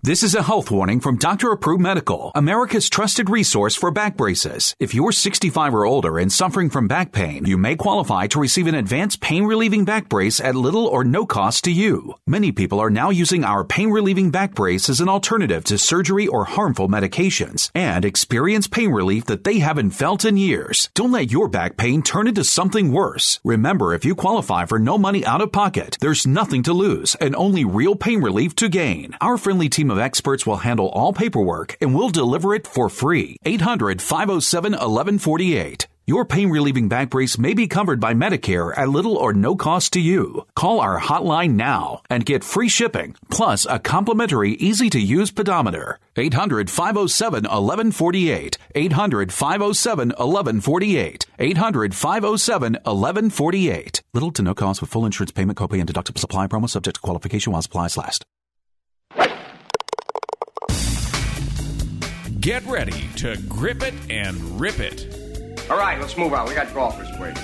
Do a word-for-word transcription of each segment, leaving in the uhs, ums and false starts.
This is a health warning from Doctor Approved Medical, America's trusted resource for back braces. If you're sixty-five or older and suffering from back pain, you may qualify to receive an advanced pain-relieving back brace at little or no cost to you. Many people are now using our pain-relieving back brace as an alternative to surgery or harmful medications and experience pain relief that they haven't felt in years. Don't let your back pain turn into something worse. Remember, if you qualify for no money out of pocket, there's nothing to lose and only real pain relief to gain. Our friendly team of experts will handle all paperwork and will deliver it for free. eight hundred, five oh seven, eleven forty-eight. Your pain-relieving back brace may be covered by Medicare at little or no cost to you. Call our hotline now and get free shipping, plus a complimentary, easy-to-use pedometer. eight hundred, five oh seven, eleven forty-eight. eight hundred, five oh seven, eleven forty-eight. eight hundred, five oh seven, eleven forty-eight. Little to no cost with full insurance payment, copay, and deductible supply promo subject to qualification while supplies last. Get ready to grip it and rip it. All right, let's move on. We got golfers waiting.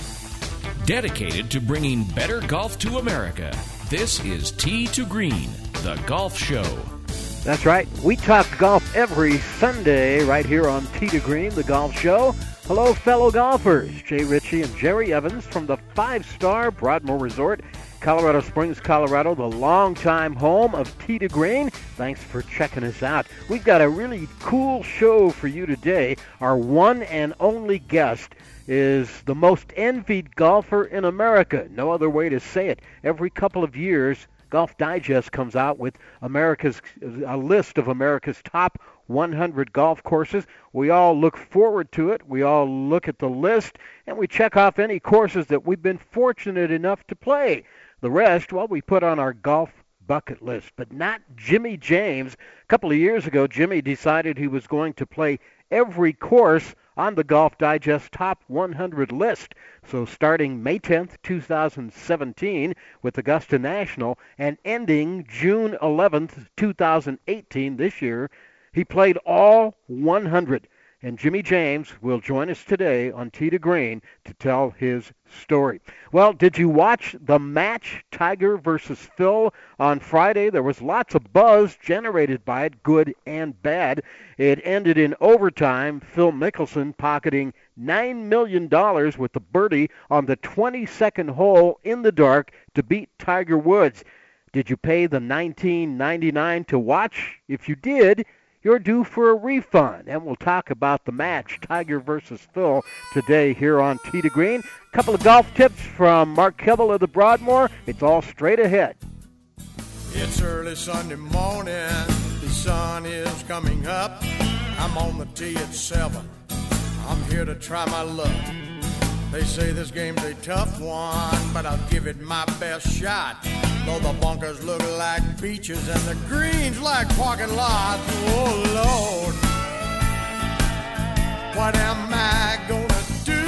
Dedicated to bringing better golf to America, this is Tee to Green, the golf show. That's right. We talk golf every Sunday right here on Tee to Green, the golf show. Hello, fellow golfers. Jay Ritchie and Jerry Evans from the five-star Broadmoor Resort, Colorado Springs, Colorado, the longtime home of Tee to Green. Thanks for checking us out. We've got a really cool show for you today. Our one and only guest is the most envied golfer in America. No other way to say it. Every couple of years, Golf Digest comes out with America's a list of America's top one hundred golf courses. We all look forward to it. We all look at the list, and we check off any courses that we've been fortunate enough to play. The rest, well, we put on our golf bucket list, but not Jimmy James. A couple of years ago, Jimmy decided he was going to play every course on the Golf Digest Top one hundred list. So starting May tenth, two thousand seventeen with Augusta National and ending June eleventh, two thousand eighteen this year, he played all one hundred. And Jimmy James will join us today on Tee to Green to tell his story. Well, did you watch the match, Tiger versus Phil, on Friday? There was lots of buzz generated by it, good and bad. It ended in overtime, Phil Mickelson pocketing nine million dollars with the birdie on the twenty-second hole in the dark to beat Tiger Woods. Did you pay the nineteen ninety-nine to watch? If you did, you're due for a refund, and we'll talk about the match, Tiger versus Phil, today here on Tee to Green. A couple of golf tips from Mark Kibble of the Broadmoor. It's all straight ahead. It's early Sunday morning. The sun is coming up. I'm on the tee at seven. I'm here to try my luck. They say this game's a tough one, but I'll give it my best shot. Though the bunkers look like beaches and the greens like parking lots. Oh, Lord, what am I gonna do?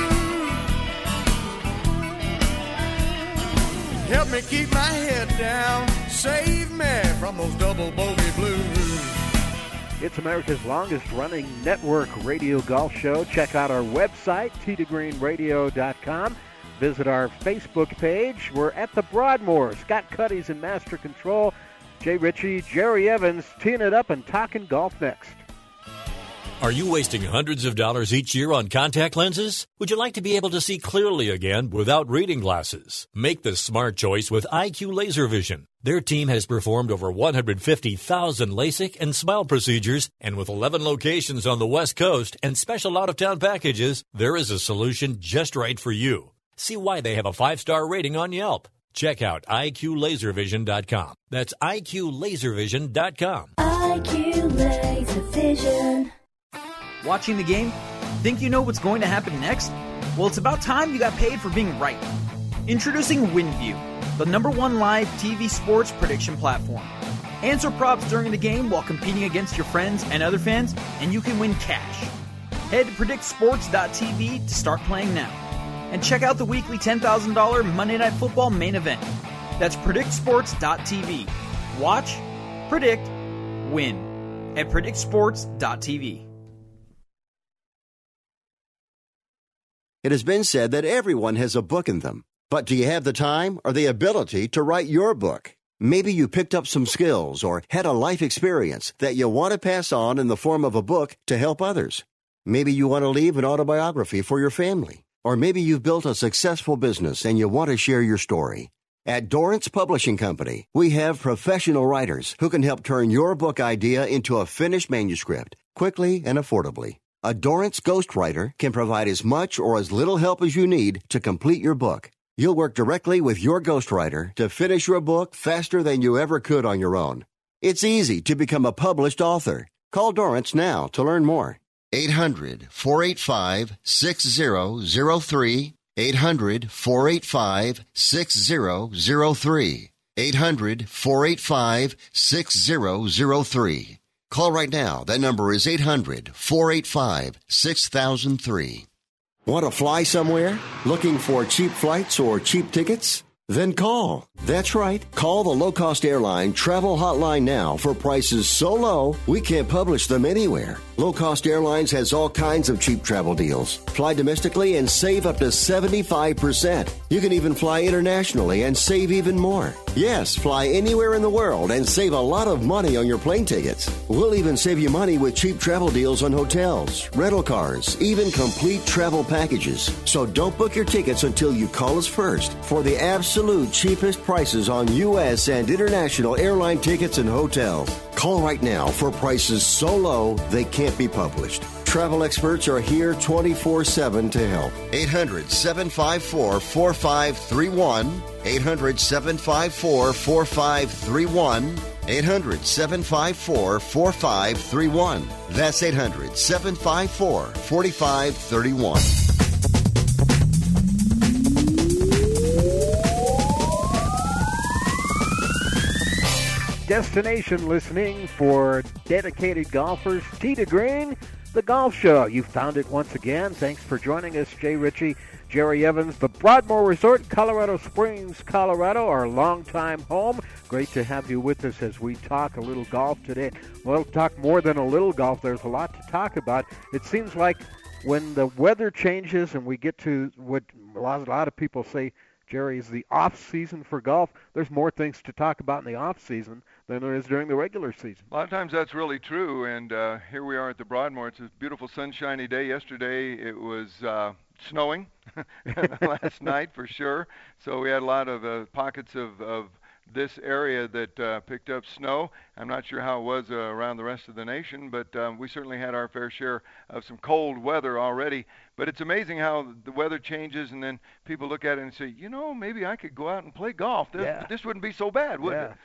Help me keep my head down. Save me from those double bogey blues. It's America's longest-running network radio golf show. Check out our website, tee to green radio dot com. Visit our Facebook page. We're at the Broadmoor. Scott Cuddy's in master control. Jay Ritchie, Jerry Evans, teeing it up and talking golf next. Are you wasting hundreds of dollars each year on contact lenses? Would you like to be able to see clearly again without reading glasses? Make the smart choice with I Q Laser Vision. Their team has performed over one hundred fifty thousand LASIK and SMILE procedures, and with eleven locations on the West Coast and special out-of-town packages, there is a solution just right for you. See why they have a five-star rating on Yelp. Check out I Q laser vision dot com. That's I Q laser vision dot com. I Q Laser Vision. Watching the game? Think you know what's going to happen next? Well, it's about time you got paid for being right. Introducing WinView, the number one live T V sports prediction platform. Answer props during the game while competing against your friends and other fans, and you can win cash. Head to predict sports dot t v to start playing now. And check out the weekly ten thousand dollars Monday Night Football main event. That's predict sports dot t v. Watch, predict, win at predict sports dot t v. It has been said that everyone has a book in them. But do you have the time or the ability to write your book? Maybe you picked up some skills or had a life experience that you want to pass on in the form of a book to help others. Maybe you want to leave an autobiography for your family. Or maybe you've built a successful business and you want to share your story. At Dorrance Publishing Company, we have professional writers who can help turn your book idea into a finished manuscript quickly and affordably. A Dorrance ghostwriter can provide as much or as little help as you need to complete your book. You'll work directly with your ghostwriter to finish your book faster than you ever could on your own. It's easy to become a published author. Call Dorrance now to learn more. eight hundred, four eight five, six zero zero three. eight hundred, four eight five, six zero zero three. eight hundred, four eight five, six zero zero three. Call right now. That number is eight hundred, four eight five, six thousand three. Want to fly somewhere? Looking for cheap flights or cheap tickets? Then call. That's right. Call the low-cost airline travel hotline now for prices so low we can't publish them anywhere. Low-cost airlines has all kinds of cheap travel deals. Fly domestically and save up to seventy-five percent. You can even fly internationally and save even more. Yes, fly anywhere in the world and save a lot of money on your plane tickets. We'll even save you money with cheap travel deals on hotels, rental cars, even complete travel packages. So don't book your tickets until you call us first for the absolute cheapest prices on U S and international airline tickets and hotels. Call right now for prices so low they can't be published. Travel experts are here twenty-four seven to help. eight hundred, seven five four, four five three one. eight hundred, seven five four, four five three one. eight hundred, seven five four, four five three one. That's eight hundred, seven five four, four five three one. Destination listening for dedicated golfers. Tee to Green, the golf show. You found it once again. Thanks for joining us, Jay Ritchie, Jerry Evans. The Broadmoor Resort, Colorado Springs, Colorado, our longtime home. Great to have you with us as we talk a little golf today. We'll talk more than a little golf. There's a lot to talk about. It seems like when the weather changes and we get to what a lot, a lot of people say, Jerry, is the off-season for golf, there's more things to talk about in the off-season than there is during the regular season. A lot of times that's really true, and uh, here we are at the Broadmoor. It's a beautiful sunshiny day. Yesterday it was uh, snowing last night for sure, so we had a lot of uh, pockets of, of this area that uh, picked up snow. I'm not sure how it was uh, around the rest of the nation, but um, we certainly had our fair share of some cold weather already. But it's amazing how the weather changes, and then people look at it and say, you know, maybe I could go out and play golf. This, yeah. this wouldn't be so bad, would yeah. it?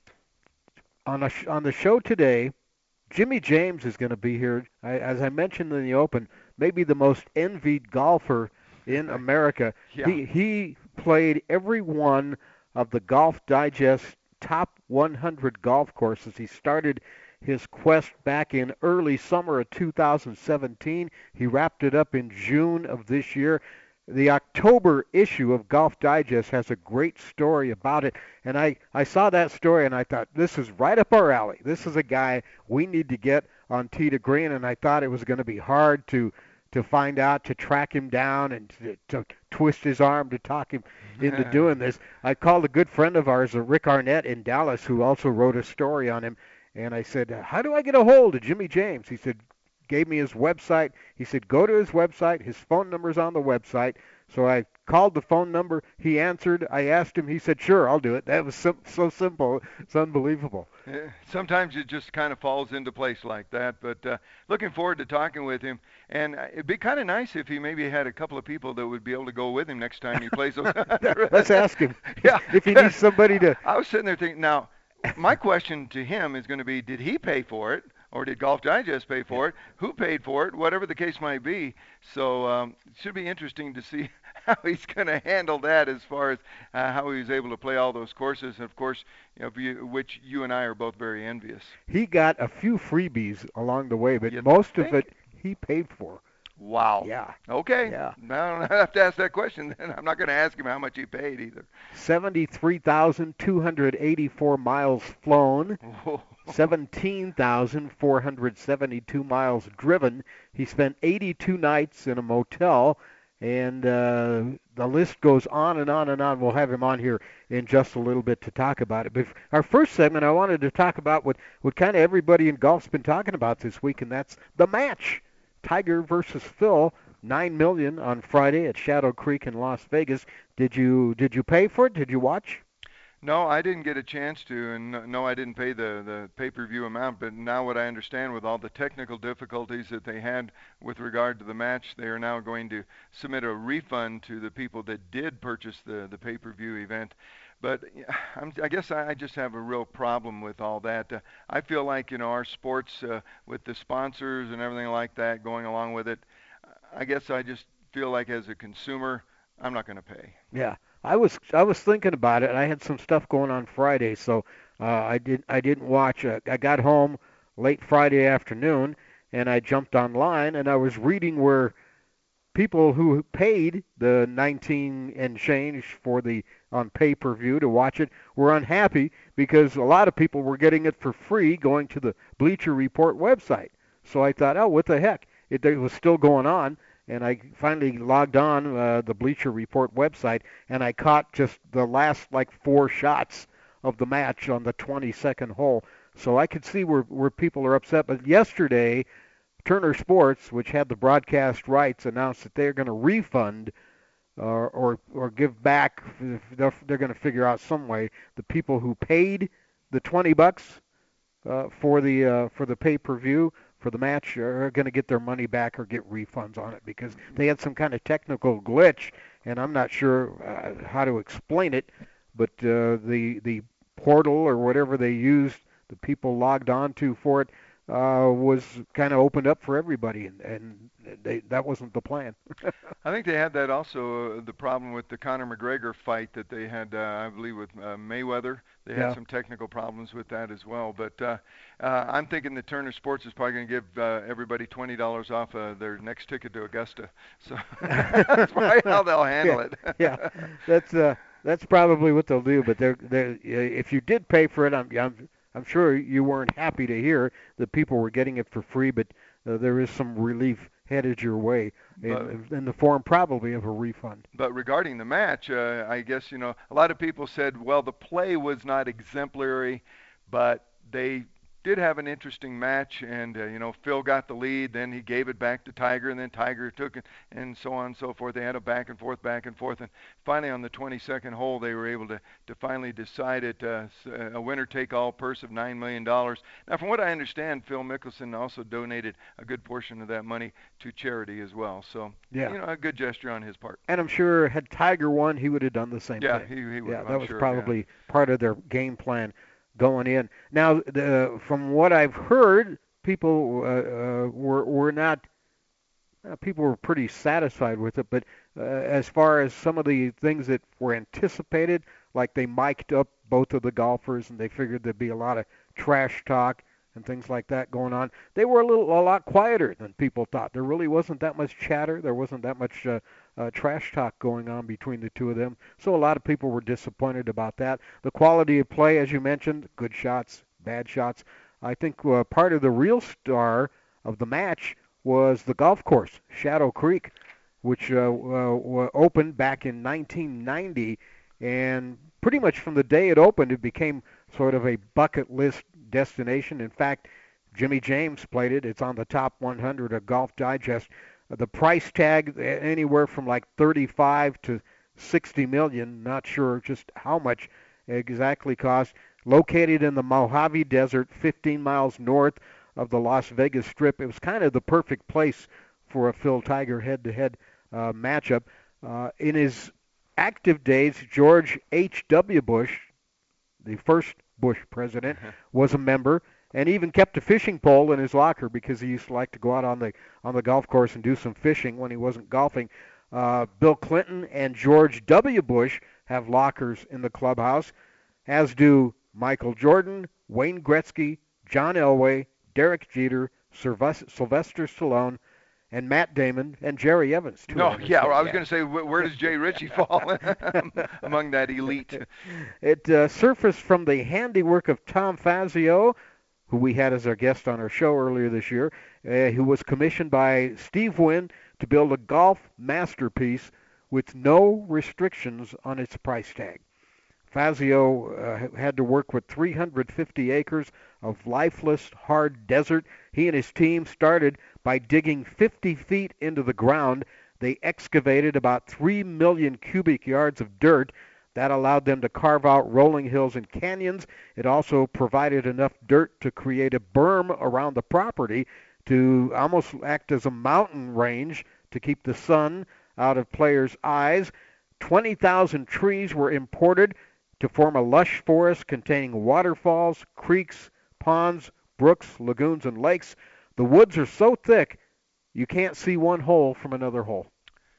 On, a sh- on the show today, Jimmy James is going to be here. I, as I mentioned in the open, maybe the most envied golfer in America. Yeah. He, he played every one of the Golf Digest top one hundred golf courses. He started his quest back in early summer of two thousand seventeen. He wrapped it up in June of this year. The October issue of Golf Digest has a great story about it, and I, I saw that story and I thought, this is right up our alley. This is a guy we need to get on Tee to Green, and I thought it was going to be hard to to find out, to track him down and to, to twist his arm to talk him into doing this. I called a good friend of ours, Rick Arnett in Dallas, who also wrote a story on him, and I said, how do I get a hold of Jimmy James? He said, gave me his website. He said, go to his website. His phone number's on the website. So I called the phone number. He answered. I asked him. He said, sure, I'll do it. That was sim- so simple. It's unbelievable. Sometimes it just kind of falls into place like that. But uh, looking forward to talking with him. And it'd be kind of nice if he maybe had a couple of people that would be able to go with him next time he plays those. Let's ask him. Yeah. If he needs somebody to. I was sitting there thinking, now, my question to him is going to be, did he pay for it? Or did Golf Digest pay for it? Who paid for it? Whatever the case might be. So um, it should be interesting to see how he's going to handle that as far as uh, how he was able to play all those courses. And, of course, you know, you, which you and I are both very envious. He got a few freebies along the way, but you most think? of it he paid for. Wow. Yeah. Okay. Yeah. Now I don't have to ask that question then. I'm not going to ask him how much he paid either. seventy-three thousand two hundred eighty-four miles flown. seventeen thousand four hundred seventy-two miles driven. He spent eighty-two nights in a motel, And uh, the list goes on and on and on. We'll have him on here in just a little bit to talk about it. But our first segment, I wanted to talk about what, what kind of everybody in golf's been talking about this week, and that's the match. Tiger versus Phil, nine million dollars on Friday at Shadow Creek in Las Vegas. Did you did you pay for it? Did you watch? No, I didn't get a chance to, and no- no, I didn't pay the, the pay-per-view amount, but now what I understand with all the technical difficulties that they had with regard to the match, they are now going to submit a refund to the people that did purchase the, the pay-per-view event. But yeah, I'm, I guess I, I just have a real problem with all that. Uh, I feel like, you know, our sports uh, with the sponsors and everything like that going along with it, I guess I just feel like as a consumer, I'm not going to pay. Yeah. I was I was thinking about it. I had some stuff going on Friday, so uh, I did I didn't watch. Uh, I got home late Friday afternoon, and I jumped online, and I was reading where people who paid the nineteen and change for the on pay-per-view to watch it were unhappy because a lot of people were getting it for free going to the Bleacher Report website. So I thought, oh, what the heck? It, it was still going on. And I finally logged on uh, the Bleacher Report website, and I caught just the last like four shots of the match on the twenty-second hole. So I could see where where people are upset. But yesterday, Turner Sports, which had the broadcast rights, announced that they're going to refund or or or give back. They're, they're going to figure out some way the people who paid the twenty bucks uh, for the uh, for the pay-per-view. For the match are going to get their money back or get refunds on it because they had some kind of technical glitch, and I'm not sure uh, how to explain it, but uh, the the portal or whatever they used, the people logged on to for it, uh, was kind of opened up for everybody, and, and they, that wasn't the plan. I think they had that also, uh, the problem with the Conor McGregor fight that they had, uh, I believe, with uh, Mayweather. They had Yeah. some technical problems with that as well. But uh, uh, I'm thinking that Turner Sports is probably going to give uh, everybody twenty dollars off uh, their next ticket to Augusta. So that's probably how they'll handle yeah, it. yeah, that's uh, that's probably what they'll do. But they're, they're, if you did pay for it, I'm, I'm I'm sure you weren't happy to hear that people were getting it for free. But uh, there is some relief headed your way in, But- in the form probably of a refund. But regarding the match, uh, I guess, you know, a lot of people said, well, the play was not exemplary, but they did have an interesting match, and, uh, you know, Phil got the lead, then he gave it back to Tiger, and then Tiger took it, and so on and so forth. They had a back and forth, back and forth, and finally on the twenty-second hole, they were able to, to finally decide it, uh, s- a winner-take-all purse of nine million dollars. Now, from what I understand, Phil Mickelson also donated a good portion of that money to charity as well. So, Yeah. you know, a good gesture on his part. And I'm sure had Tiger won, he would have done the same Yeah, thing. he, he would. Yeah, I'm that was sure, probably part of their game plan going in. Now, the, from what I've heard, people uh, uh, were were not. Uh, people were pretty satisfied with it, but uh, as far as some of the things that were anticipated, like they mic'd up both of the golfers, and they figured there'd be a lot of trash talk and things like that going on. They were a little, a lot quieter than people thought. There really wasn't that much chatter. There wasn't that much uh, uh, trash talk going on between the two of them. So a lot of people were disappointed about that. The quality of play, as you mentioned, good shots, bad shots. I think uh, part of the real star of the match was the golf course, Shadow Creek, which uh, uh, opened back in nineteen ninety, and pretty much from the day it opened, it became sort of a bucket list destination. In fact, Jimmy James played it. It's on the top one hundred of Golf Digest. Uh, the price tag anywhere from like thirty-five to sixty million. Not sure just how much exactly cost. Located in the Mojave Desert, fifteen miles north of the Las Vegas Strip. It was kind of the perfect place for a Phil Tiger head-to-head uh, matchup. Uh, in his active days, George H W. Bush, the first Bush president, was a member and even kept a fishing pole in his locker because he used to like to go out on the on the golf course and do some fishing when he wasn't golfing. Uh, Bill Clinton and George W. Bush have lockers in the clubhouse, as do Michael Jordan, Wayne Gretzky, John Elway, Derek Jeter, Sylvester Stallone, and Matt Damon, and Jerry Evans, too. No, yeah, well, I was going to say, wh- where does Jay Ritchie fall among that elite? It uh, surfaced from the handiwork of Tom Fazio, who we had as our guest on our show earlier this year, uh, who was commissioned by Steve Wynn to build a golf masterpiece with no restrictions on its price tag. Fazio uh, had to work with three hundred fifty acres of lifeless, hard desert. He and his team started by digging fifty feet into the ground. They excavated about three million cubic yards of dirt. That allowed them to carve out rolling hills and canyons. It also provided enough dirt to create a berm around the property to almost act as a mountain range to keep the sun out of players' eyes. twenty thousand trees were imported to form a lush forest containing waterfalls, creeks, ponds, brooks, lagoons, and lakes. The woods are so thick you can't see one hole from another hole.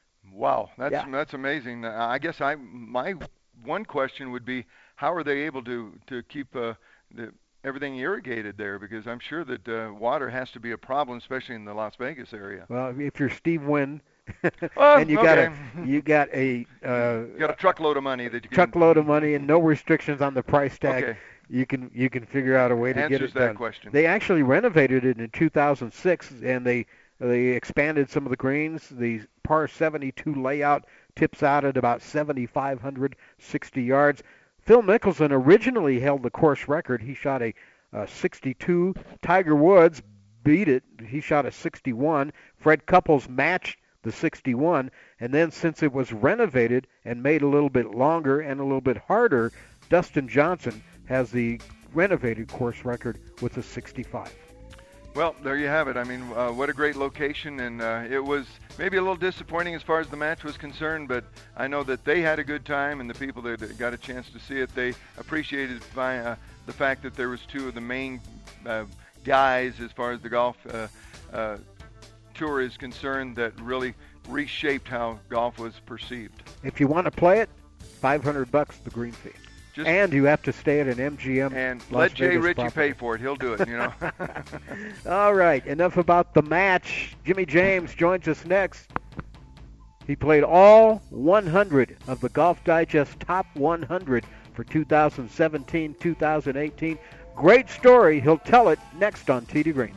Wow, that's Yeah. that's amazing. Uh, I guess I my one question would be, how are they able to to keep uh, the, everything irrigated there? Because I'm sure that uh, water has to be a problem, especially in the Las Vegas area. Well, if you're Steve Wynn, Oh, and you okay. got a you got a uh, You got a truckload of money that you can truckload of money and no restrictions on the price tag, Okay. you can you can figure out a way to get Answers it that done. question. They actually renovated it in two thousand six, and they they expanded some of the greens. The par seventy-two layout tips out at about seven thousand five hundred sixty yards. Phil Mickelson originally held the course record. He shot a, a sixty-two. Tiger Woods beat it. He shot a sixty-one. Fred Couples matched the sixty-one, and then since it was renovated and made a little bit longer and a little bit harder, Dustin Johnson has the renovated course record with a sixty-five. Well, there you have it. I mean, uh, what a great location, and uh, it was maybe a little disappointing as far as the match was concerned, but I know that they had a good time, and the people that got a chance to see it, they appreciated uh, the fact that there was two of the main uh, guys as far as the golf uh, uh, tour is concerned that really reshaped how golf was perceived. If you want to play it, five hundred bucks the green fee. Just and you have to stay at an M G M. And Las let Jay Vegas Ritchie property. pay for it. He'll do it, you know. All right, enough about the match. Jimmy James joins us next. He played all one hundred of the Golf Digest Top one hundred for two thousand seventeen two thousand eighteen. Great story. He'll tell it next on Tee to Green.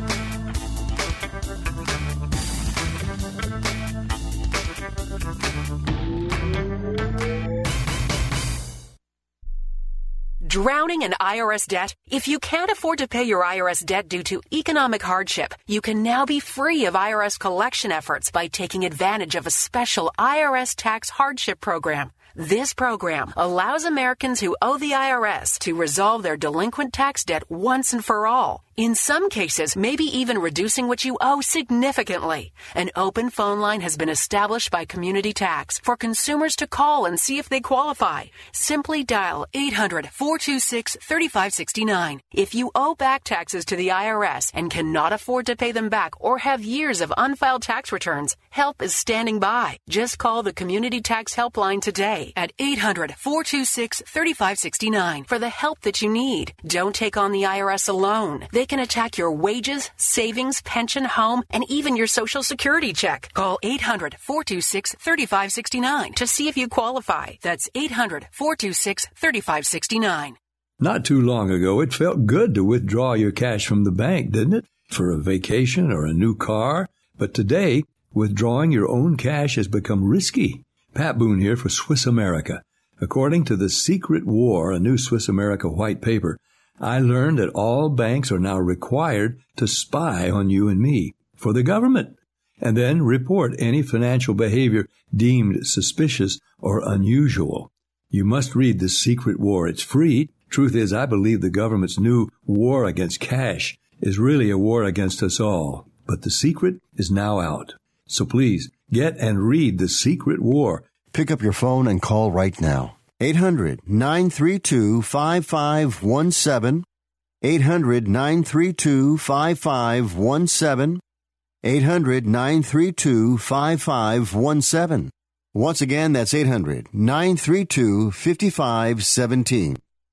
Drowning in I R S debt? If you can't afford to pay your I R S debt due to economic hardship, you can now be free of I R S collection efforts by taking advantage of a special I R S tax hardship program. This program allows Americans who owe the I R S to resolve their delinquent tax debt once and for all. In some cases, maybe even reducing what you owe significantly. An open phone line has been established by Community Tax for consumers to call and see if they qualify. Simply dial eight hundred, four two six, three five six nine. If you owe back taxes to the I R S and cannot afford to pay them back or have years of unfiled tax returns, help is standing by. Just call the Community Tax Helpline today at eight hundred, four two six, three five six nine for the help that you need. Don't take on the I R S alone. They can attack your wages, savings, pension, home, and even your Social Security check. Call eight hundred, four two six, three five six nine to see if you qualify. That's eight hundred, four two six, three five six nine. Not too long ago, it felt good to withdraw your cash from the bank, didn't it? For a vacation or a new car. But today, withdrawing your own cash has become risky. Pat Boone here for Swiss America. According to The Secret War, a new Swiss America white paper, I learned that all banks are now required to spy on you and me for the government and then report any financial behavior deemed suspicious or unusual. You must read The Secret War. It's free. Truth is, I believe the government's new war against cash is really a war against us all. But The Secret is now out. So please, get and read The Secret War. Pick up your phone and call right now. eight hundred, nine three two, five five one seven. eight hundred, nine three two, five five one seven. eight hundred, nine three two, five five one seven. Once again, that's eight hundred, nine three two, five five one seven.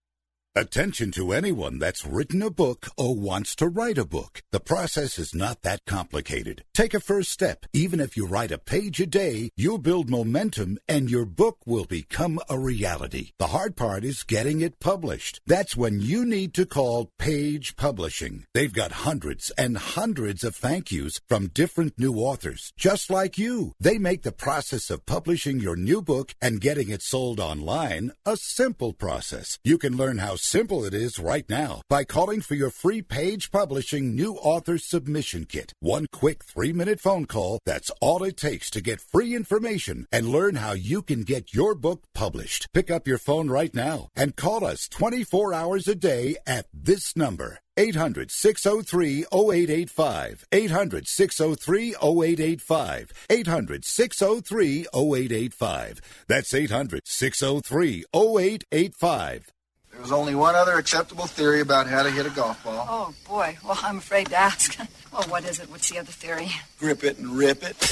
Attention to anyone that's written a book or wants to write a book. The process is not that complicated. Take a first step. Even if you write a page a day, you'll build momentum and your book will become a reality. The hard part is getting it published. That's when you need to call Page Publishing. They've got hundreds and hundreds of thank yous from different new authors, just like you. They make the process of publishing your new book and getting it sold online a simple process. You can learn how simple it is right now by calling for your free Page Publishing New Author Submission Kit. One quick three-minute phone call, that's all it takes to get free information and learn how you can get your book published. Pick up your phone right now and call us twenty-four hours a day at this number. eight hundred, six oh three, oh eight eight five. eight hundred, six oh three, oh eight eight five. eight hundred, six oh three, oh eight eight five. That's eight hundred, six oh three, oh eight eight five. There's only one other acceptable theory about how to hit a golf ball. Oh, boy. Well, I'm afraid to ask. Well, what is it? What's the other theory? Grip it and rip it.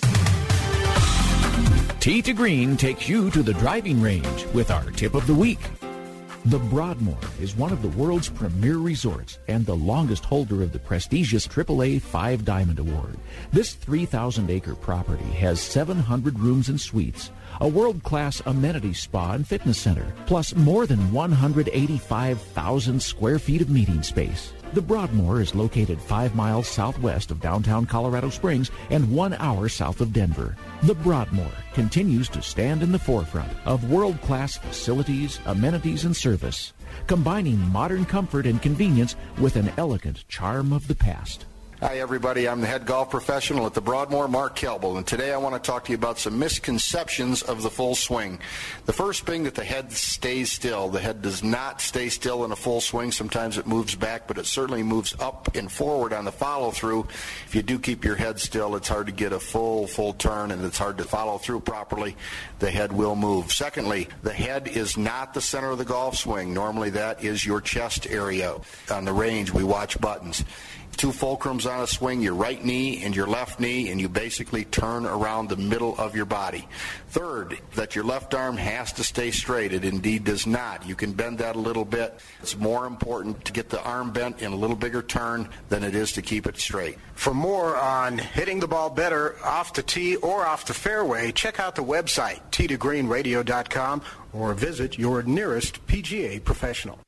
Tee to Green takes you to the driving range with our tip of the week. The Broadmoor is one of the world's premier resorts and the longest holder of the prestigious triple A Five Diamond Award. This three thousand acre property has seven hundred rooms and suites, a world-class amenity spa and fitness center, plus more than one hundred eighty-five thousand square feet of meeting space. The Broadmoor is located five miles southwest of downtown Colorado Springs and one hour south of Denver. The Broadmoor continues to stand in the forefront of world-class facilities, amenities, and service, combining modern comfort and convenience with an elegant charm of the past. Hi, everybody. I'm the head golf professional at the Broadmoor, Mark Kelble, and today I want to talk to you about some misconceptions of the full swing. The first being that the head stays still. The head does not stay still in a full swing. Sometimes it moves back, but it certainly moves up and forward on the follow-through. If you do keep your head still, it's hard to get a full, full turn, and it's hard to follow through properly. The head will move. Secondly, the head is not the center of the golf swing. Normally that is your chest area. On the range, we watch buttons. Two fulcrums on a swing, your right knee and your left knee, and you basically turn around the middle of your body. Third, that your left arm has to stay straight. It indeed does not. You can bend that a little bit. It's more important to get the arm bent in a little bigger turn than it is to keep it straight. For more on hitting the ball better off the tee or off the fairway, check out the website, tee to green radio dot com, or visit your nearest P G A professional.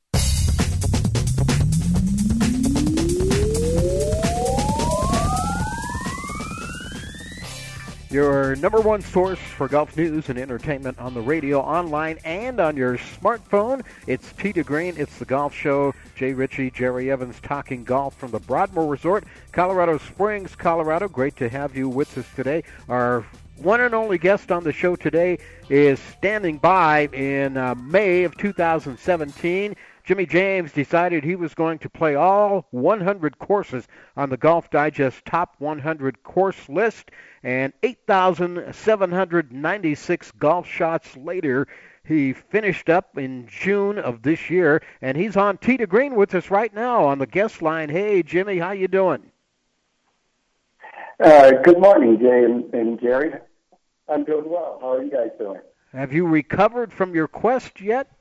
Your number one source for golf news and entertainment on the radio, online, and on your smartphone. It's Tee to Green. It's the Golf Show. Jay Ritchie, Jerry Evans talking golf from the Broadmoor Resort, Colorado Springs, Colorado. Great to have you with us today. Our one and only guest on the show today is standing by in uh, May of two thousand seventeen. Jimmy James decided he was going to play all one hundred courses on the Golf Digest Top one hundred course list, and eight thousand seven hundred ninety-six golf shots later, he finished up in June of this year, and he's on Tee to Green with us right now on the guest line. Hey, Jimmy, how you doing? Uh, good morning, Jay and, and Jerry. I'm doing well. How are you guys doing? Have you recovered from your quest yet?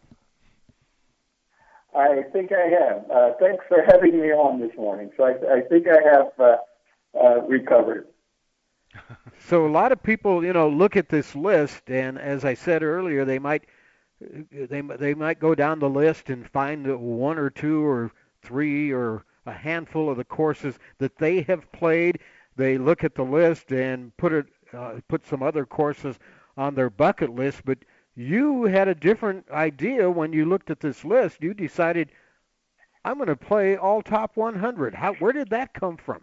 I think I have. Uh, thanks for having me on this morning. So I, I think I have uh, uh, recovered. So a lot of people, you know, look at this list, and as I said earlier, they might they they might go down the list and find one or two or three or a handful of the courses that they have played. They look at the list and put it uh, put some other courses on their bucket list, but you had a different idea when you looked at this list. You decided, I'm going to play all top one hundred. How? Where did that come from?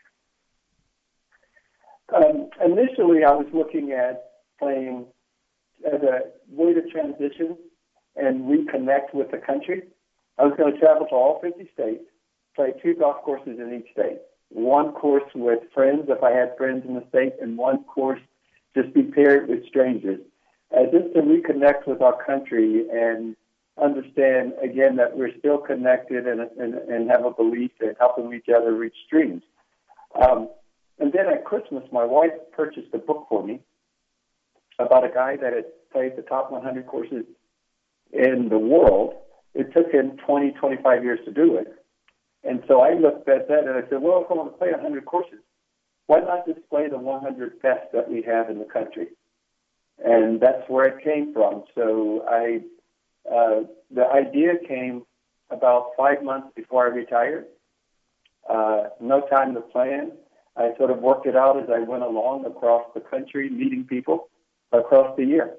Um, initially, I was looking at playing as a way to transition and reconnect with the country. I was going to travel to all fifty states, play two golf courses in each state. One course with friends, if I had friends in the state, and one course just be paired with strangers. Uh, just to reconnect with our country and understand, again, that we're still connected and, and, and have a belief in helping each other reach dreams. Um, and then at Christmas, my wife purchased a book for me about a guy that had played the top one hundred courses in the world, it took him twenty, twenty-five years to do it. And so I looked at that and I said, well, if I want to play one hundred courses, why not just play the one hundred best that we have in the country? And that's where it came from. So I, uh, the idea came about five months before I retired. Uh, no time to plan. I sort of worked it out as I went along across the country, meeting people across the year.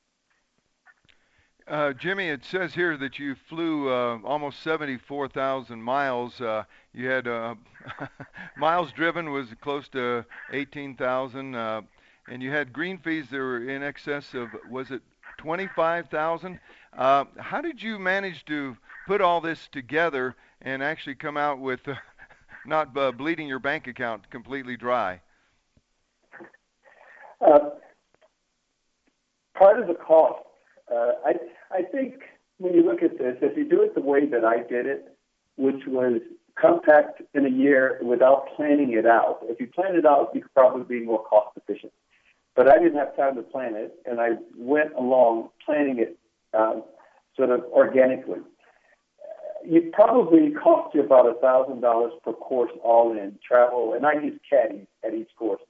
Uh, Jimmy, it says here that you flew uh, almost seventy-four thousand miles. Uh, you had uh, miles driven was close to eighteen thousand, uh, and you had green fees that were in excess of, was it twenty-five thousand? Uh, how did you manage to put all this together and actually come out with uh, not uh, bleeding your bank account completely dry? Uh, part of the cost, uh, I, I think when you look at this, if you do it the way that I did it, which was compact in a year without planning it out, if you plan it out, you could probably be more cost efficient. But I didn't have time to plan it, and I went along planning it um, sort of organically. It probably cost you about one thousand dollars per course all in travel, and I used caddies at each course.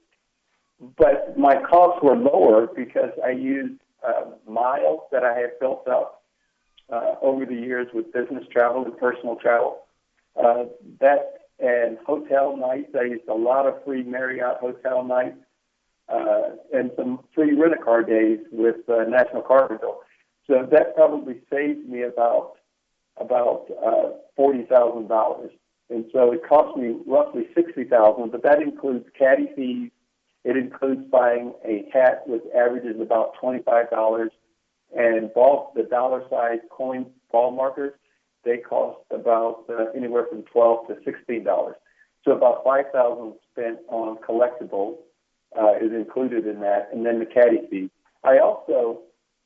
But my costs were lower because I used uh, miles that I had built up uh, over the years with business travel and personal travel. Uh, that and hotel nights. I used a lot of free Marriott hotel nights uh, and some free rent-a-car days with uh, National Car Rental. So that probably saved me about about uh, forty thousand dollars. And so it cost me roughly sixty thousand dollars, but that includes caddy fees. It includes buying a hat, which averages about twenty-five dollars, and ball, the dollar-sized coin ball markers, they cost about uh, anywhere from twelve dollars to sixteen dollars. So about five thousand dollars spent on collectibles uh, is included in that, and then the caddy fee. I also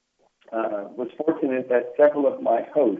uh, was fortunate that several of my hosts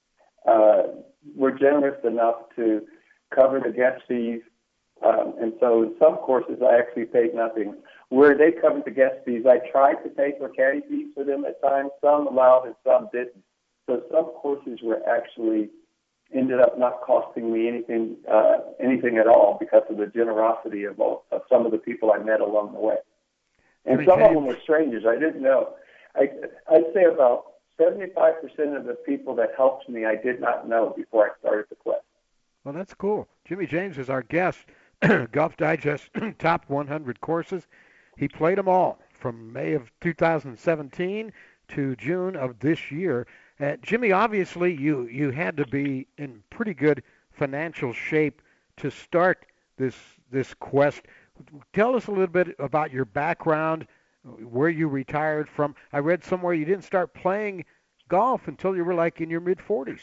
uh, were generous enough to cover the guest fees. Um, and so in some courses, I actually paid nothing. Where they covered the guest fees, I tried to pay for caddy fees for them at times. Some allowed and some didn't. So some courses were actually ended up not costing me anything uh, anything at all because of the generosity of, all, of some of the people I met along the way. And some of them were strangers. I didn't know. I, I'd say about seventy-five percent of the people that helped me I did not know before I started the quest. Well, that's cool. Jimmy James is our guest. Golf Digest top one hundred courses. He played them all from May of two thousand seventeen to June of this year. Uh, Jimmy, obviously you, you had to be in pretty good financial shape to start this this quest. Tell us a little bit about your background, where you retired from. I read somewhere you didn't start playing golf until you were like in your mid-forties.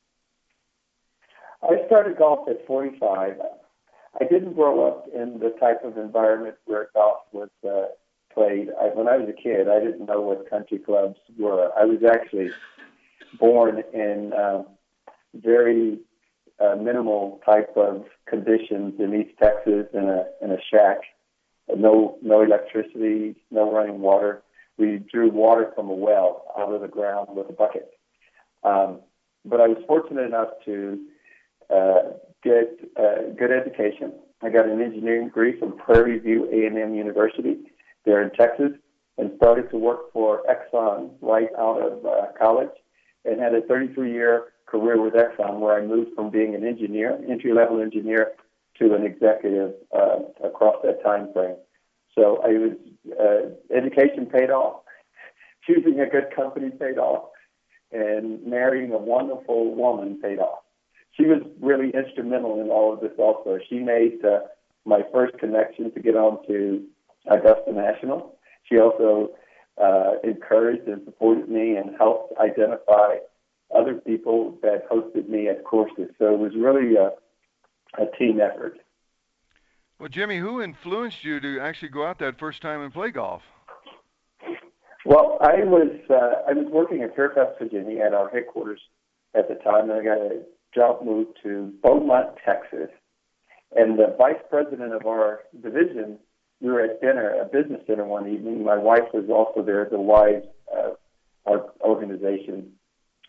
I started golf at forty-five. I didn't grow up in the type of environment where golf was uh, played. I, when I was a kid, I didn't know what country clubs were. I was actually born in uh, very uh, minimal type of conditions in East Texas in a in a shack. No no electricity, no running water. We drew water from a well out of the ground with a bucket. Um, but I was fortunate enough to uh, get a good education. I got an engineering degree from Prairie View A and M University there in Texas, and started to work for Exxon right out of uh, college, and had a thirty-three year career with Exxon, where I moved from being an engineer, entry-level engineer, to an executive uh, across that time frame. So I was uh, education paid off, choosing a good company paid off, and marrying a wonderful woman paid off. She was really instrumental in all of this also. She made uh, my first connection to get on to Augusta National. She also uh, encouraged and supported me and helped identify other people that hosted me at courses. So it was really a, a team effort. Well, Jimmy, who influenced you to actually go out that first time and play golf? Well, I was uh, I was working in Fairfax, Virginia, at our headquarters at the time, and I got a job moved to Beaumont, Texas. And the vice president of our division, we were at dinner, a business dinner one evening. My wife was also there, the wives of our organization.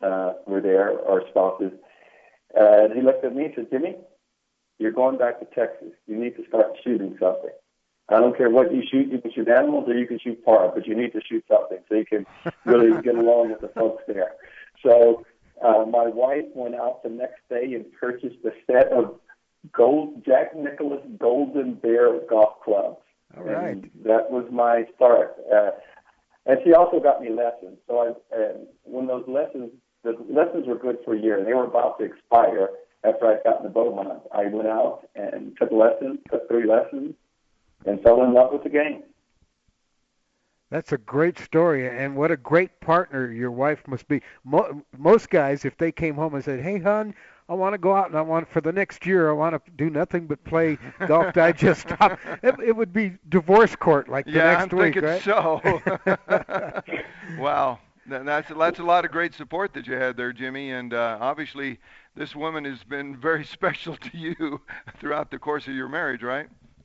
uh, were there, our spouses. Uh, and he looked at me and said, Jimmy, you're going back to Texas. You need to start shooting something. I don't care what you shoot. You can shoot animals or you can shoot par, but you need to shoot something so you can really get along with the folks there. So uh, my wife went out the next day and purchased a set of gold Jack Nicklaus Golden Bear golf clubs. All right. And that was my start. Uh, and she also got me lessons. So I, uh, when those lessons, the lessons were good for a year. They were about to expire after I got in the Beaumont. I went out and took lessons, took three lessons, and fell in love with the game. That's a great story, and what a great partner your wife must be. Mo- most guys, if they came home and said, hey, hon, I want to go out and I want, for the next year, I want to do nothing but play Golf Digest top, it, it would be divorce court like the yeah, next I'm week, thinking right? so. Wow. That's, that's a lot of great support that you had there, Jimmy, and uh, obviously this woman has been very special to you throughout the course of your marriage, right?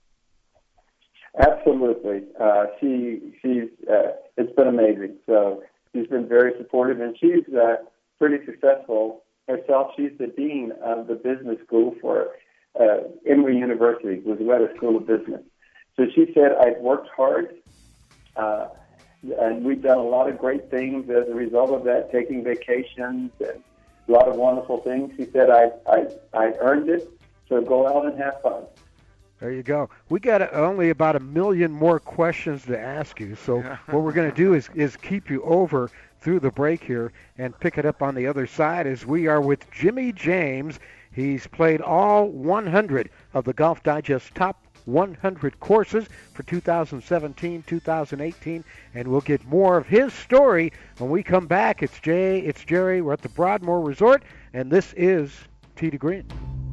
Absolutely. Uh, she she's uh, it's been amazing. So she's been very supportive, and she's uh, pretty successful herself. She's the dean of the business school for uh, Emory University, Wayzata School of Business. So she said, I've worked hard, uh, and we've done a lot of great things as a result of that, taking vacations and a lot of wonderful things. She said, I I I earned it, so go out and have fun. There you go. We got only about a million more questions to ask you. So Yeah. what we're going to do is, is keep you over through the break here and pick it up on the other side as we are with Jimmy James. He's played all one hundred of the Golf Digest top one hundred courses for two thousand seventeen, two thousand eighteen, and we'll get more of his story when we come back. It's Jay, it's Jerry. We're at the Broadmoor Resort, and this is Tee to Green.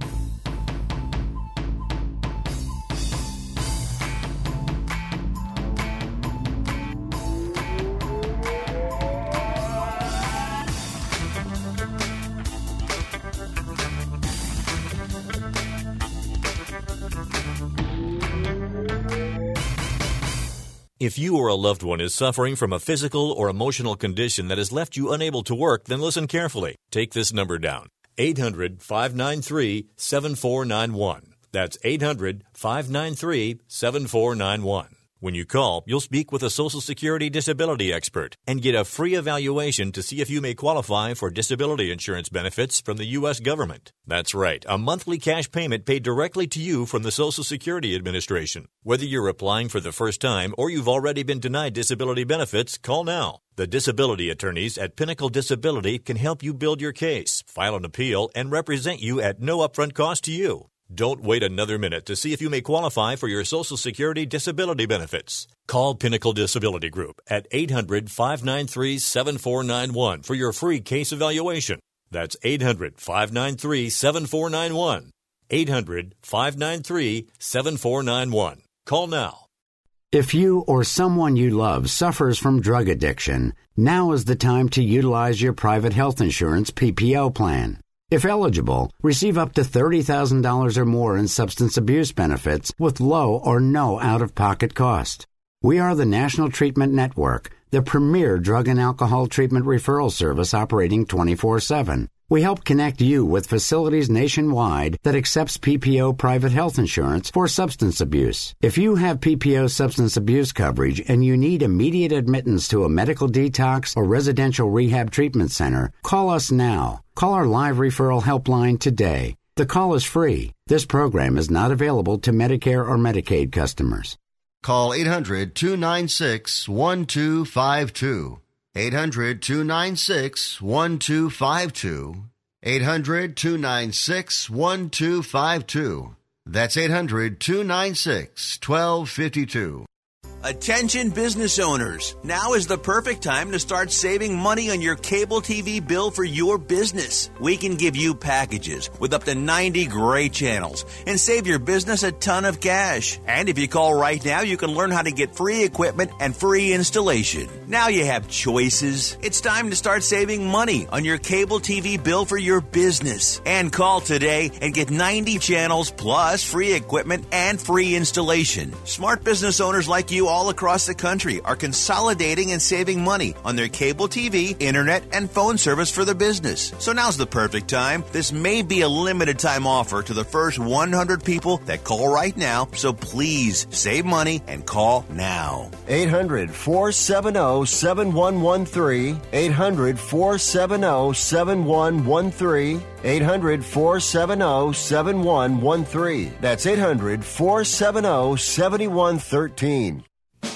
If you or a loved one is suffering from a physical or emotional condition that has left you unable to work, then listen carefully. Take this number down, eight hundred, five nine three, seven four nine one. That's eight hundred, five nine three, seven four nine one. When you call, you'll speak with a Social Security disability expert and get a free evaluation to see if you may qualify for disability insurance benefits from the U S government. That's right, a monthly cash payment paid directly to you from the Social Security Administration. Whether you're applying for the first time or you've already been denied disability benefits, call now. The disability attorneys at Pinnacle Disability can help you build your case, file an appeal, and represent you at no upfront cost to you. Don't wait another minute to see if you may qualify for your Social Security disability benefits. Call Pinnacle Disability Group at eight hundred, five nine three, seven four nine one for your free case evaluation. That's eight hundred, five nine three, seven four nine one. eight hundred, five nine three, seven four nine one. Call now. If you or someone you love suffers from drug addiction, now is the time to utilize your private health insurance P P O plan. If eligible, receive up to thirty thousand dollars or more in substance abuse benefits with low or no out-of-pocket cost. We are the National Treatment Network, the premier drug and alcohol treatment referral service operating twenty-four seven. We help connect you with facilities nationwide that accepts P P O private health insurance for substance abuse. If you have P P O substance abuse coverage and you need immediate admittance to a medical detox or residential rehab treatment center, call us now. Call our live referral helpline today. The call is free. This program is not available to Medicare or Medicaid customers. Call eight hundred, two nine six, one two five two. eight hundred, two nine six, one two five two. eight hundred, two nine six, one two five two. That's eight hundred, two nine six, one two five two. Attention business owners. Now is the perfect time to start saving money on your cable T V bill for your business. We can give you packages with up to ninety great channels and save your business a ton of cash. And if you call right now, you can learn how to get free equipment and free installation. Now you have choices. It's time to start saving money on your cable T V bill for your business. And call today and get ninety channels plus free equipment and free installation. Smart business owners like you all across the country are consolidating and saving money on their cable T V, internet, and phone service for their business. So now's the perfect time. This may be a limited time offer to the first one hundred people that call right now, so please save money and call now. eight hundred, four seven zero, seven one one three. eight hundred, four seven zero, seven one one three. eight hundred, four seven zero, seven one one three. That's eight hundred, four seven zero, seven one one three.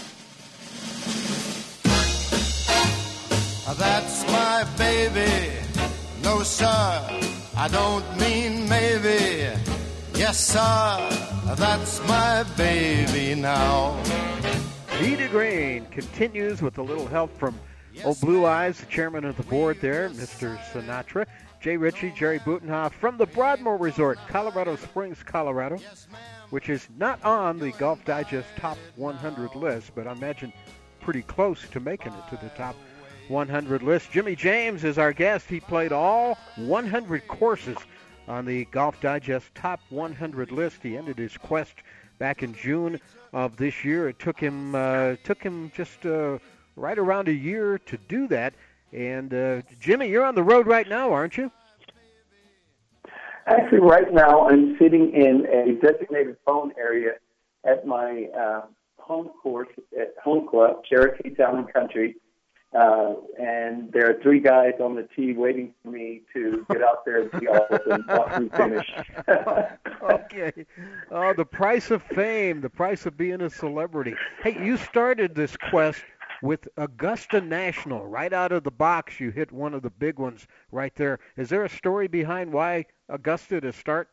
That's my baby. No, sir, I don't mean maybe. Yes, sir, that's my baby now. Tee to Green continues with a little help from Old Blue Eyes, the chairman of the board there, Mister Sinatra. Jay Ritchie, Jerry Butenhoff from the Broadmoor Resort, Colorado Springs, Colorado, which is not on the Golf Digest Top one hundred list, but I imagine pretty close to making it to the Top one hundred list. Jimmy James is our guest. He played all one hundred courses on the Golf Digest Top one hundred list. He ended his quest back in June of this year. It took him uh, took him just uh, right around a year to do that. And uh, Jimmy, you're on the road right now, aren't you? Actually, right now I'm sitting in a designated phone area at my uh, home course at Home Club, Cherokee Town and Country. Uh, and there are three guys on the tee waiting for me to get out there and see all of them watch me finish. Okay. Oh, the price of fame, the price of being a celebrity. Hey, you started this quest with Augusta National. Right out of the box, you hit one of the big ones right there. Is there a story behind why Augusta to start?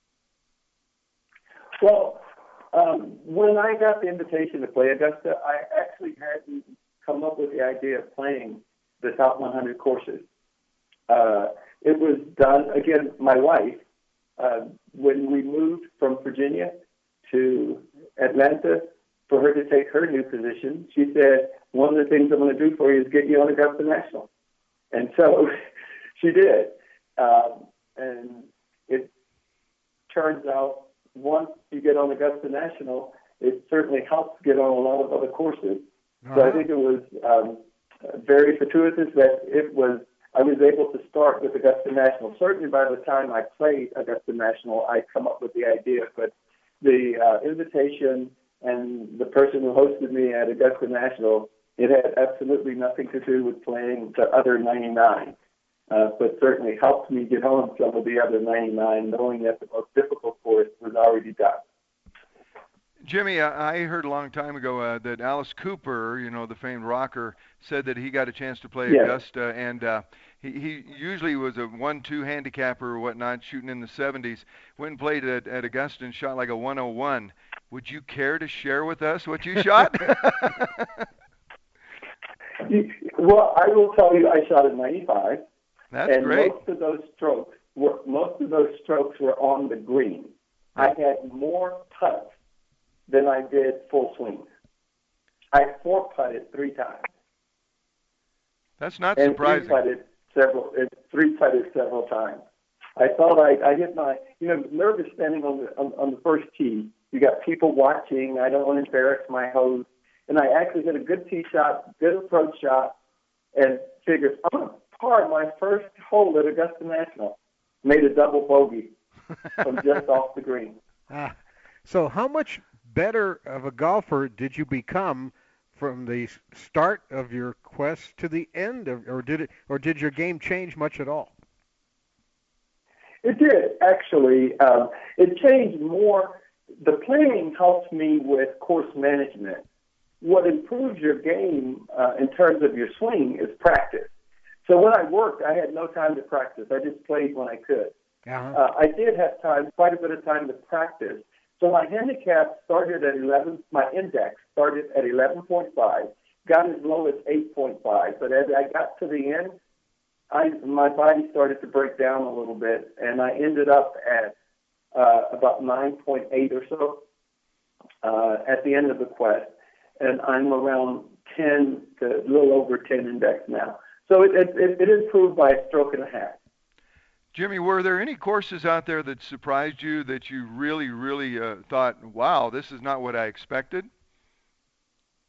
Well, um, when I got the invitation to play Augusta, I actually hadn't come up with the idea of playing the top one hundred courses. Uh, it was done, again, my wife, uh, when we moved from Virginia to Atlanta for her to take her new position, she said, one of the things I'm going to do for you is get you on Augusta National. And so she did. Um, and it turns out once you get on Augusta National, it certainly helps get on a lot of other courses. Uh-huh. So I think it was um, very fortuitous that it was, I was able to start with Augusta National. Certainly by the time I played Augusta National, I'd come up with the idea, but the uh, invitation and the person who hosted me at Augusta National, it had absolutely nothing to do with playing the other ninety-nine, uh, but certainly helped me get on some of the other ninety-nine, knowing that the most difficult course was already done. Jimmy, I heard a long time ago uh, that Alice Cooper, you know, the famed rocker, said that he got a chance to play yes. Augusta, and uh, he, he usually was a one two handicapper or whatnot, shooting in the seventies. Went and played at, at Augusta and shot like a one oh one. Would you care to share with us what you shot? Well, I will tell you, I shot a ninety-five. That's and great. most of those strokes were most of those strokes were on the green. I had more putts than I did full swings. I four putted three times. That's not and surprising. Three putted several. Three putted several times. I thought I, I hit my, you know, nervous standing on the on, on the first tee. You got people watching. I don't want to embarrass my host. And I actually hit a good tee shot, good approach shot, and figured I'm going to par my first hole at Augusta National. Made a double bogey from just off the green. Ah, so how much better of a golfer did you become from the start of your quest to the end, of, or did it, or did your game change much at all? It did, actually. Um, it changed more. The playing helps me with course management. What improves your game uh, in terms of your swing is practice. So when I worked, I had no time to practice. I just played when I could. Uh-huh. Uh, I did have time, quite a bit of time to practice. So my handicap started at eleven. My index started at eleven point five, got as low as eight point five. But as I got to the end, I, my body started to break down a little bit, and I ended up at uh, about nine point eight or so uh, at the end of the quest. And I'm around ten to a little over ten index now. So it, it, it improved by a stroke and a half. Jimmy, were there any courses out there that surprised you that you really, really uh, thought, wow, this is not what I expected?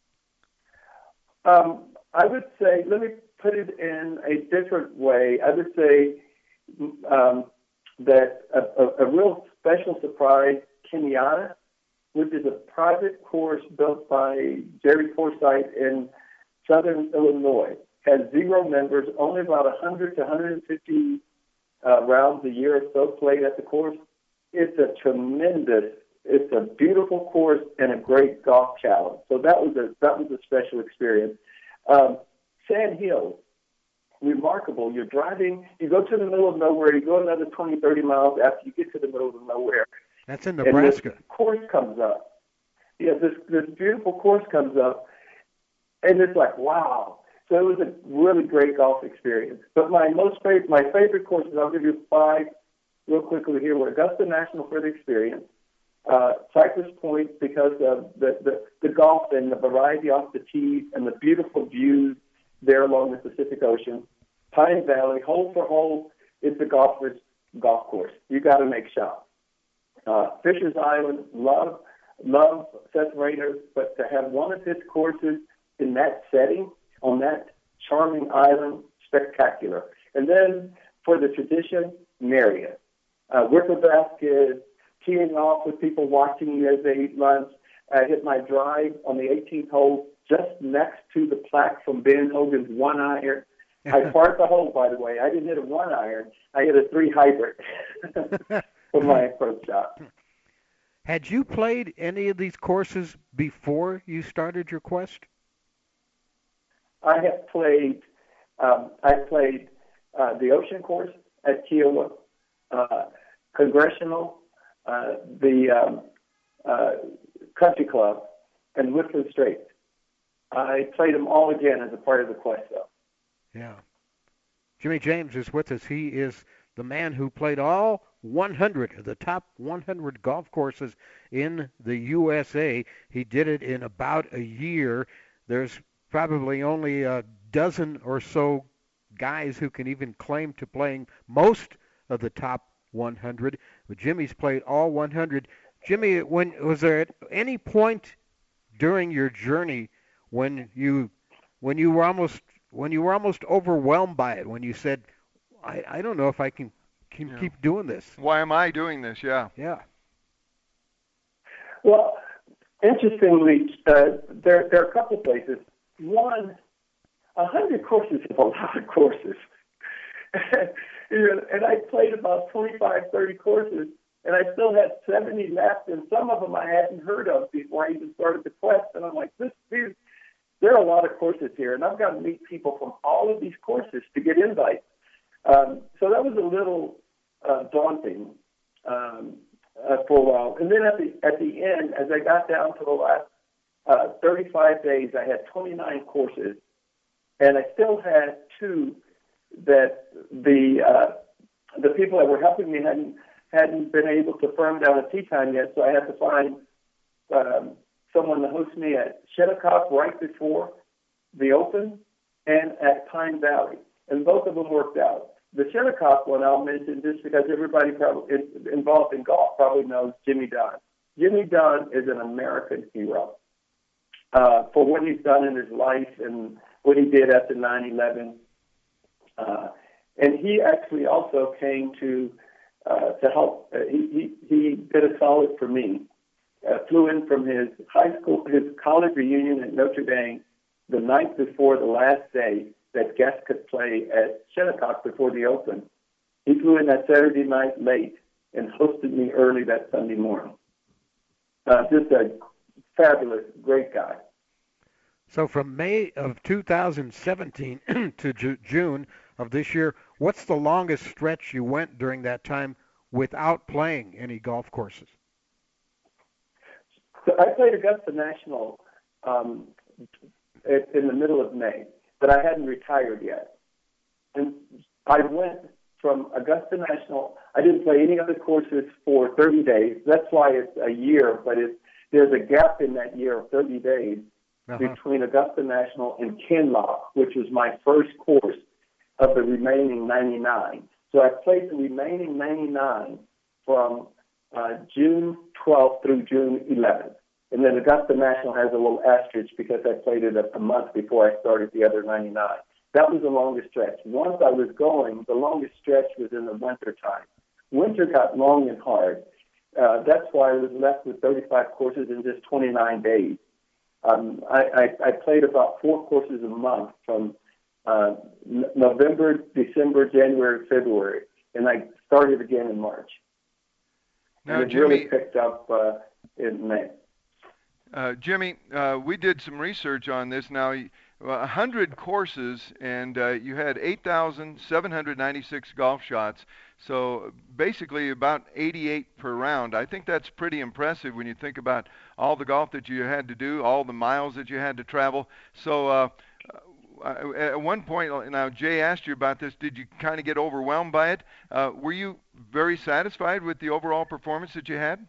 Um, I would say, let me put it in a different way. I would say um, that a, a, a real special surprise, Kenyatta, which is a private course built by Jerry Forsythe in southern Illinois, has zero members, only about one hundred to one hundred fifty uh, rounds a year or so played at the course. It's a tremendous, it's a beautiful course and a great golf challenge. So that was a that was a special experience. Um, Sand Hills, remarkable. You're driving, you go to the middle of nowhere, you go another twenty, thirty miles after you get to the middle of nowhere. That's in Nebraska. And this course comes up. Yeah, this this beautiful course comes up, and it's like, wow. So it was a really great golf experience. But my most favorite, my favorite courses, I'll give you five real quickly here, were Augusta National for the experience, uh, Cypress Point because of the, the, the golf and the variety off the tees and the beautiful views there along the Pacific Ocean. Pine Valley, hole for hole, it's a golfer's golf course. You got to make shots. Uh, Fisher's Island, love, love Seth Rayner, but to have one of his courses in that setting, on that charming island, spectacular. And then for the tradition, Marriott. Uh, wicker basket, teeing off with people watching you as they eat lunch. I hit my drive on the eighteenth hole just next to the plaque from Ben Hogan's one iron. I parked the hole, by the way. I didn't hit a one iron. I hit a three hybrid for my approach shot. Had you played any of these courses before you started your quest? I have played. Um, I played uh, the Ocean Course at Kiowa, uh, Congressional, uh, the um, uh, Country Club, and Whistling Straits. I played them all again as a part of the quest, though. Yeah. Jimmy James is with us. He is the man who played all one hundred of the top one hundred golf courses in the U S A. He did it in about a year. There's probably only a dozen or so guys who can even claim to playing most of the top one hundred. But Jimmy's played all one hundred. Jimmy, when was there at any point during your journey when you when you were almost when you were almost overwhelmed by it, when you said, I, I don't know if I can, can Yeah. keep doing this? Why am I doing this? Yeah. Yeah. Well, interestingly, uh, there, there are a couple of places. One, one hundred courses is a lot of courses. You know, and I played about twenty-five, thirty courses, and I still had seventy left, and some of them I hadn't heard of before I even started the quest. And I'm like, this, these, there are a lot of courses here, and I've got to meet people from all of these courses to get invites. Um, so that was a little uh, daunting um, uh, for a while. And then at the at the end, as I got down to the last uh, thirty-five days, I had twenty-nine courses, and I still had two that the uh, the people that were helping me hadn't hadn't been able to firm down a tee time yet. So I had to find um, someone to host me at Shinnecock right before the Open and at Pine Valley, and both of them worked out. The Shinnecock one I'll mention just because everybody probably is involved in golf probably knows Jimmy Dunn. Jimmy Dunn is an American hero uh, for what he's done in his life and what he did after nine eleven. Uh, and he actually also came to uh, to help. Uh, he, he he did a solid for me. Uh, flew in from his high school, his college reunion at Notre Dame the night before the last day that guests could play at Shinnecock before the Open. He flew in that Saturday night late and hosted me early that Sunday morning. Uh, just a fabulous, great guy. So from May of two thousand seventeen to Ju- June of this year, what's the longest stretch you went during that time without playing any golf courses? So I played Augusta National um, in the middle of May, but I hadn't retired yet. And I went from Augusta National. I didn't play any other courses for thirty days. That's why it's a year, but it's, there's a gap in that year of thirty days uh-huh. between Augusta National and Kinloch, which was my first course of the remaining ninety-nine. So I played the remaining ninety-nine from uh, June twelfth through June eleventh. And then Augusta National has a little asterisk because I played it a, a month before I started the other ninety-nine. That was the longest stretch. Once I was going, the longest stretch was in the winter time. Winter got long and hard. Uh, that's why I was left with thirty-five courses in just twenty-nine days. Um, I, I, I played about four courses a month from uh, n- November, December, January, February, and I started again in March. Now, and it Jimmy, really picked up uh, in May. Uh, Jimmy, uh, we did some research on this. Now, one hundred courses, and uh, you had eight thousand seven hundred ninety-six golf shots. So basically about eighty-eight per round. I think that's pretty impressive when you think about all the golf that you had to do, all the miles that you had to travel. So uh, at one point, now Jay asked you about this, did you kind of get overwhelmed by it? Uh, were you very satisfied with the overall performance that you had?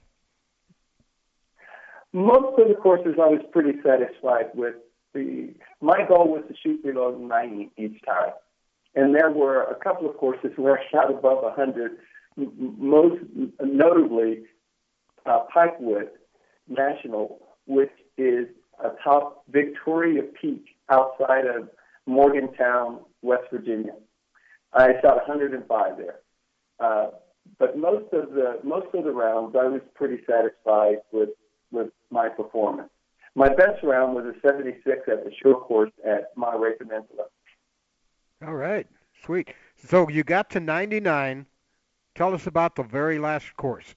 Most of the courses I was pretty satisfied with. The my goal was to shoot below ninety each time. And there were a couple of courses where I shot above one hundred, most notably uh, Pikewood National, which is atop Victoria Peak outside of Morgantown, West Virginia. I shot one hundred five there. Uh, but most of the most of the rounds, I was pretty satisfied with, with my performance. My best round was a seventy-six at the short course at Monterey Peninsula. All right, sweet. So you got to ninety-nine. Tell us about the very last course.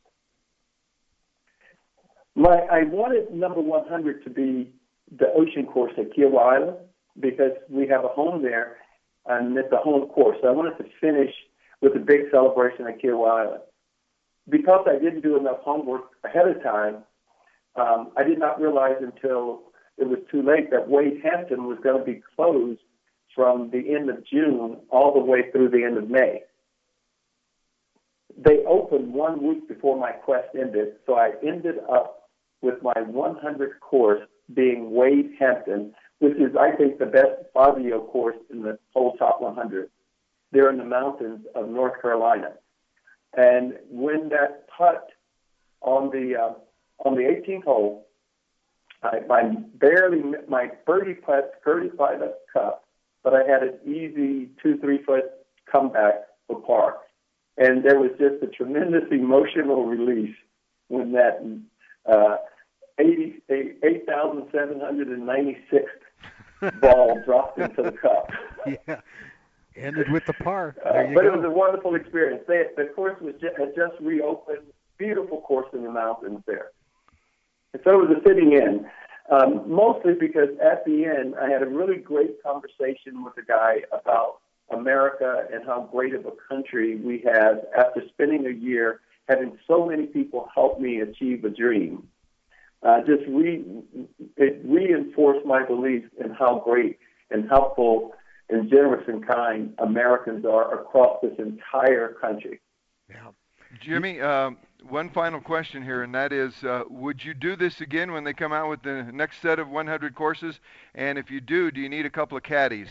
My, I wanted number one hundred to be the ocean course at Kiawah Island because we have a home there, and it's a home course. So I wanted to finish with a big celebration at Kiawah Island. Because I didn't do enough homework ahead of time, um, I did not realize until it was too late that Wade Hampton was going to be closed from the end of June all the way through the end of May. They opened one week before my quest ended, so I ended up with my one hundredth course being Wade Hampton, which is, I think, the best Fabio course in the whole top one hundred. They're in the mountains of North Carolina. And when that putt on the uh, on the eighteenth hole, I, I barely my birdie putt skirted by the cup, but I had an easy two, three foot comeback for par. And there was just a tremendous emotional release when that uh, eight thousand seven hundred ninety-sixth ball dropped into the cup. Yeah, ended with the par. Uh, there you but go. It was a wonderful experience. They, the course was just, had just reopened. Beautiful course in the mountains there. And so it was a fitting end. Um, mostly because at the end, I had a really great conversation with a guy about America and how great of a country we have after spending a year having so many people help me achieve a dream. Uh, just re, it reinforced my belief in how great and helpful and generous and kind Americans are across this entire country. Yeah. Jimmy, uh, one final question here, and that is, uh, would you do this again when they come out with the next set of one hundred courses? And if you do, do you need a couple of caddies?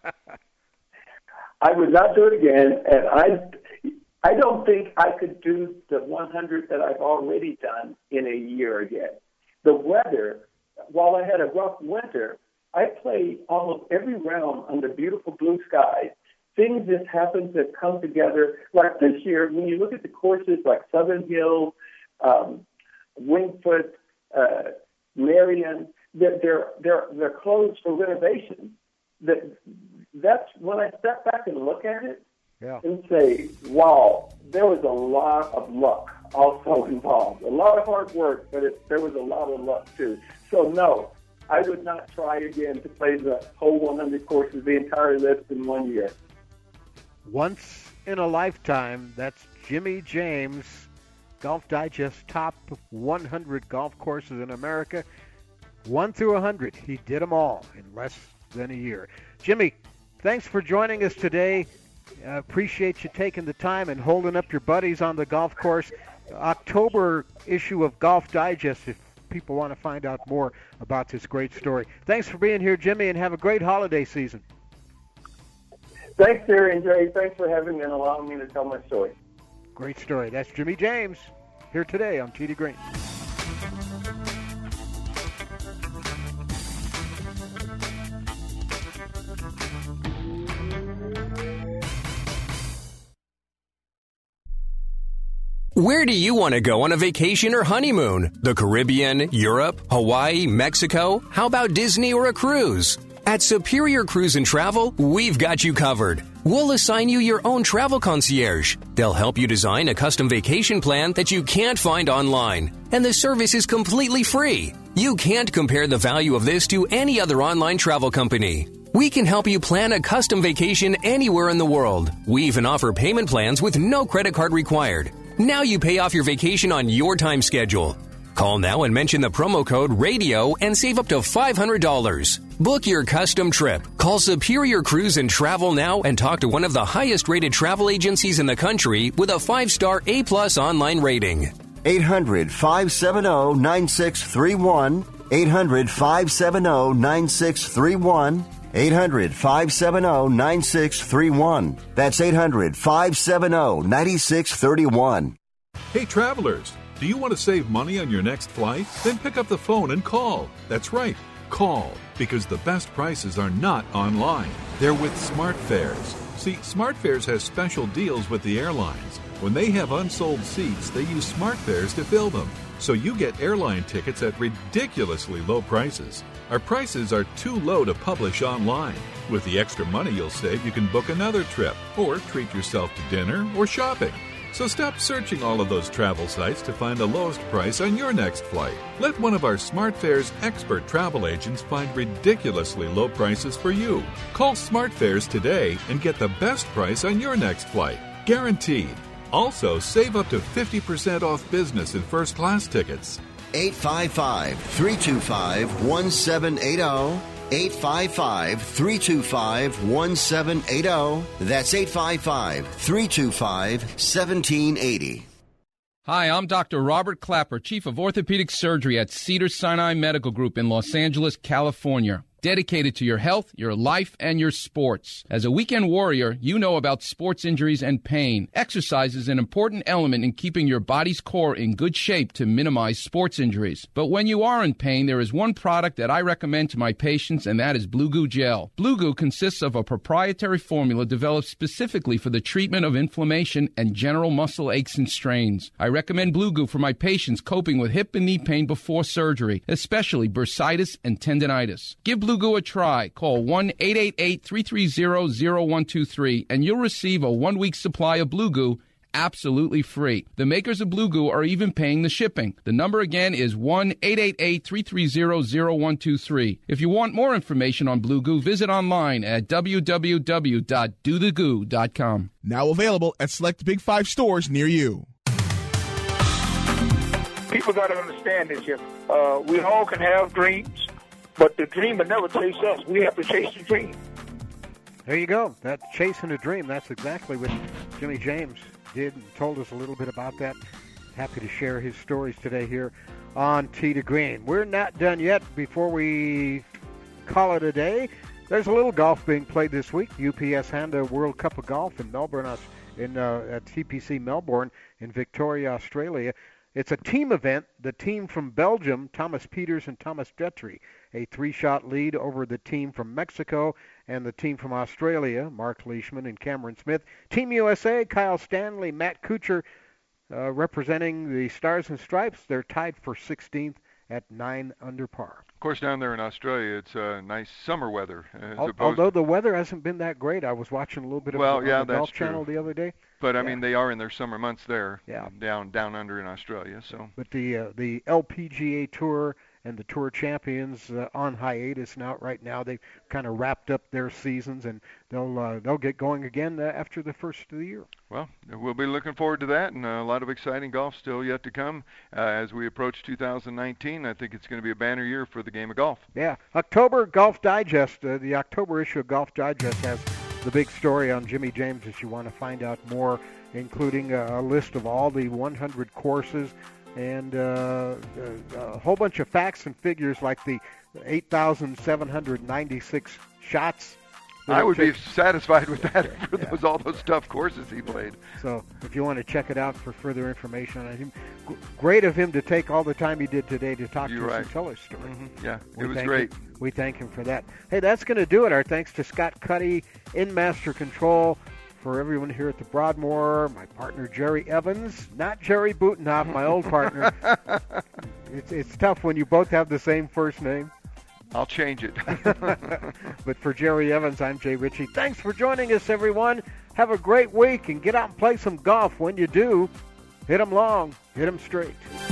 I would not do it again, and I, I don't think I could do the one hundred that I've already done in a year again. The weather, while I had a rough winter, I played almost every round under beautiful blue skies. Things just happen to come together. Like this year, when you look at the courses like Southern Hills, um, Wingfoot, uh, Marion, they're, they're, they're, they're closed for renovation. That, that's when I step back and look at it yeah. and say, wow, there was a lot of luck also involved. A lot of hard work, but it, there was a lot of luck too. So no, I would not try again to play the whole one hundred courses, the entire list in one year. Once in a lifetime, that's Jimmy James, Golf Digest top one hundred golf courses in America. one through one hundred. He did them all in less than a year. Jimmy, thanks for joining us today. Uh, appreciate you taking the time and holding up your buddies on the golf course. October issue of Golf Digest, if people want to find out more about this great story. Thanks for being here, Jimmy, and have a great holiday season. Thanks, Terry and Jay. Thanks for having me and allowing me to tell my story. Great story. That's Jimmy James here today on Tee to Green. Where do you want to go on a vacation or honeymoon? The Caribbean, Europe, Hawaii, Mexico? How about Disney or a cruise? At Superior Cruise and Travel, we've got you covered. We'll assign you your own travel concierge. They'll help you design a custom vacation plan that you can't find online. And the service is completely free. You can't compare the value of this to any other online travel company. We can help you plan a custom vacation anywhere in the world. We even offer payment plans with no credit card required. Now you pay off your vacation on your time schedule. Call now and mention the promo code RADIO and save up to five hundred dollars. Book your custom trip. Call Superior Cruise and Travel now and talk to one of the highest rated travel agencies in the country with a five-star A-plus online rating. eight hundred, five seven zero, nine six three one. eight hundred, five seven zero, nine six three one. eight hundred, five seven zero, nine six three one. That's eight hundred, five seven zero, nine six three one. Hey, travelers, do you want to save money on your next flight? Then pick up the phone and call. That's right, call, because the best prices are not online. They're with SmartFares. See, SmartFares has special deals with the airlines. When they have unsold seats, they use SmartFares to fill them. So you get airline tickets at ridiculously low prices. Our prices are too low to publish online. With the extra money you'll save, you can book another trip or treat yourself to dinner or shopping. So stop searching all of those travel sites to find the lowest price on your next flight. Let one of our SmartFares expert travel agents find ridiculously low prices for you. Call SmartFares today and get the best price on your next flight. Guaranteed. Also, save up to fifty percent off business and first class tickets. eight five five, three two five, one seven eight zero. eight five five, three two five, one seven eight zero. That's eight five five, three two five, one seven eight zero. Hi, I'm Doctor Robert Clapper, Chief of Orthopedic Surgery at Cedars-Sinai Medical Group in Los Angeles, California. Dedicated to your health, your life, and your sports. As a weekend warrior, you know about sports injuries and pain. Exercise is an important element in keeping your body's core in good shape to minimize sports injuries. But when you are in pain, there is one product that I recommend to my patients, and that is Blue Goo Gel. Blue Goo consists of a proprietary formula developed specifically for the treatment of inflammation and general muscle aches and strains. I recommend Blue Goo for my patients coping with hip and knee pain before surgery, especially bursitis and tendinitis. Give Blue Goo a try. Call one eight eight eight, three three zero, zero one two three and you'll receive a one-week supply of Blue Goo absolutely free. The makers of Blue Goo are even paying the shipping. The number again is one eight eight eight, three three zero, zero one two three. If you want more information on Blue Goo, visit online at w w w dot do the goo dot com. Now available at select Big Five stores near you. People got to understand this here. Uh, we all can have dreams, but the dream will never chase us. We have to chase the dream. There you go. That's chasing a dream. That's exactly what Jimmy James did and told us a little bit about that. Happy to share his stories today here on Tee to Green. We're not done yet. Before we call it a day, there's a little golf being played this week. U P S Honda World Cup of Golf in Melbourne, in uh, at T P C Melbourne in Victoria, Australia. It's a team event. The team from Belgium, Thomas Pieters and Thomas Detry, a three-shot lead over the team from Mexico and the team from Australia, Mark Leishman and Cameron Smith. Team U S A, Kyle Stanley, Matt Kuchar, uh, representing the Stars and Stripes. They're tied for sixteenth at nine under par. Of course, down there in Australia, it's uh, nice summer weather. As Al- although the weather hasn't been that great. I was watching a little bit of well, the, yeah, on the that's Golf true. Channel the other day. But, I yeah. mean, they are in their summer months there, yeah. down down under in Australia. So. But the uh, the L P G A Tour and the Tour Champions uh, on hiatus now. Right now, they've kind of wrapped up their seasons, and they'll uh, they'll get going again uh, after the first of the year. Well, we'll be looking forward to that, and uh, a lot of exciting golf still yet to come uh, as we approach two thousand nineteen. I think it's going to be a banner year for the game of golf. Yeah, October Golf Digest, uh, the October issue of Golf Digest has the big story on Jimmy James if you want to find out more, including a, a list of all the one hundred courses and uh, a, a whole bunch of facts and figures like the eight thousand seven hundred ninety-six shots. I would takes. be satisfied with that Yeah, for yeah. those all those tough courses he played. So if you want to check it out for further information on him, g- great of him to take all the time he did today to talk You're to us right. and tell his story. Mm-hmm. Yeah, We it was thank great. Him, we thank him for that. Hey, that's going to do it. Our thanks to Scott Cuddy in Master Control for everyone here at the Broadmoor, my partner Jerry Evans, not Jerry Butenhoff, my old partner. It's, it's tough when you both have the same first name. I'll change it. But for Jerry Evans, I'm Jay Ritchie. Thanks for joining us, everyone. Have a great week and get out and play some golf. When you do, hit 'em long, hit 'em straight.